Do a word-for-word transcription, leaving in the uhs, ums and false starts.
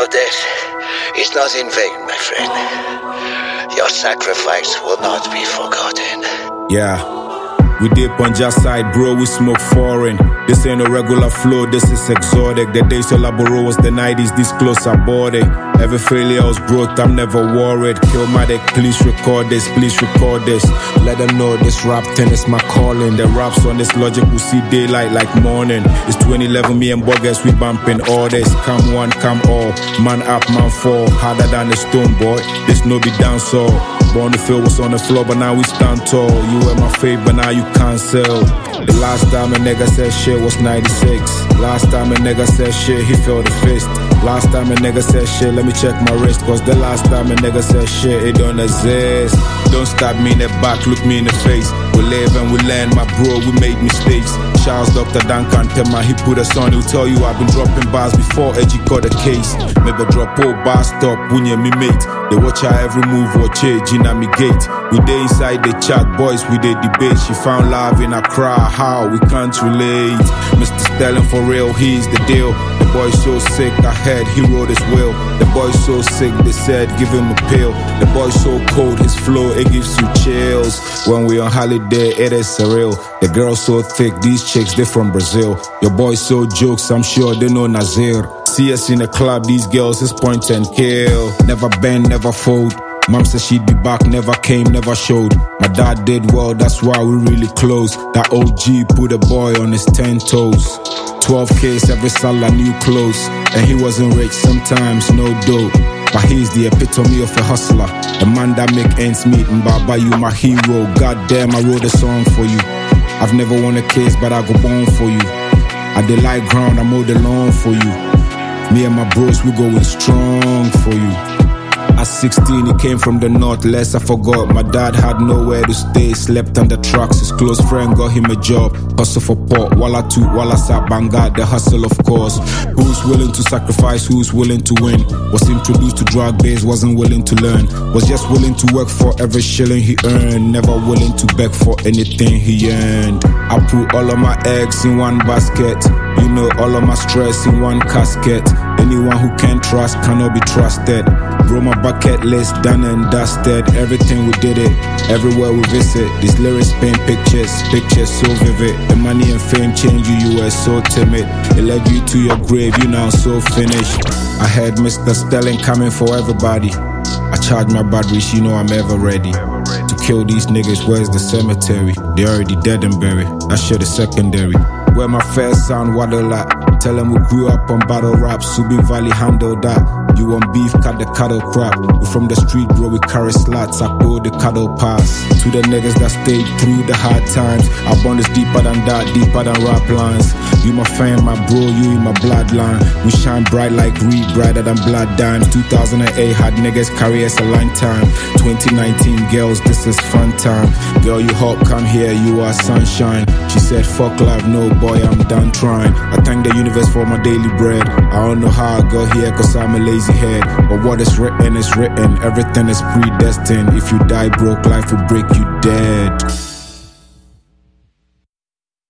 Your death is not in vain, my friend. Your sacrifice will not be forgotten. Yeah. We dip on just side, bro, we smoke foreign. This ain't a regular flow, this is exotic. The days of Laboro was the nineties, this close I bought it. Every failure was growth, I'm never worried. Killmatic, please record this, please record this. Let them know this rap thing is my calling. The raps on this logic will see daylight like morning. It's twenty eleven, me and Boggers, we bumping all this. Come one, come all, man up, man fall. Harder than a stone, boy, this no be dancehall. Born the field was on the floor, but now we stand tall. You were my fave, but now you cancel. The last time a nigga said shit was ninety-six. Last time a nigga said shit, he felt the fist. Last time a nigga said shit, let me check my wrist. Cause the last time a nigga said shit, it don't exist. Don't stab me in the back, look me in the face. We live and we learn, my bro, we made mistakes. Charles Doctor Duncan Tema, he put us on. He'll tell you I've been dropping bars before Edgy got a case. Maybe drop all bar stop, when you me mate. They watch how every move watch it, Gina me gate. We dey inside the chat, boys, we dey debate. She found love in a cry, how we can't relate. Mister Sterling for real, he's the deal. The boy's so sick, I heard he wrote his will. The boy's so sick, they said give him a pill. The boy's so cold, his flow, it gives you chills. When we on holiday, it is surreal. The girl's so thick, these chicks, they from Brazil. Your boy's so jokes, I'm sure they know Nazir. See us in the club, these girls is point and kill. Never bend, never fold. Mom said she'd be back, never came, never showed. My dad did well, that's why we really close. That O G put a boy on his ten toes. twelve K's every Salah, new clothes. And he wasn't rich, sometimes no dough. But he's the epitome of a hustler. The man that make ends meet, and Baba, you my hero. Goddamn, I wrote a song for you. I've never won a case, but I go born for you. I did like ground, I mowed the lawn for you. Me and my bros, we going strong for you. At sixteen, he came from the north, less I forgot. My dad had nowhere to stay, slept on the trucks. His close friend got him a job, hustle for pot. Walla toot, walla sat, banga, the hustle of course. Who's willing to sacrifice, who's willing to win? Was introduced to drug base, wasn't willing to learn. Was just willing to work for every shilling he earned. Never willing to beg for anything he earned. I put all of my eggs in one basket. You know all of my stress in one casket. Anyone who can't trust cannot be trusted. Bro, my bucket list done and dusted. Everything we did it, everywhere we visit. These lyrics paint pictures, pictures so vivid. The money and fame change you, you were so timid. It led you to your grave, you now so finished. I heard Mister Sterling coming for everybody. I charge my batteries, you know I'm ever ready. To kill these niggas, where's the cemetery? They already dead and buried, that shit is secondary. Where my first sound waddle at. Tell them we grew up on battle rap. Subin Valley handle that. You want beef, cut the cattle crap. We from the street, bro, we carry slats. I pull the cattle pass. To the niggas that stayed through the hard times. Our bond is deeper than that, deeper than rap lines. You my fan, my bro, you in my bloodline. We shine bright like Reed, brighter than blood dimes. two thousand eight had niggas carry us a lifetime. twenty nineteen girls, this is fun time. Girl, you hot, come here, you are sunshine. She said, fuck life, no boy, I'm done trying. I thank the universe for my daily bread. I don't know how I got here, cause I'm a lazy head. But what is written is written, everything is predestined. If you die broke, life will break you dead.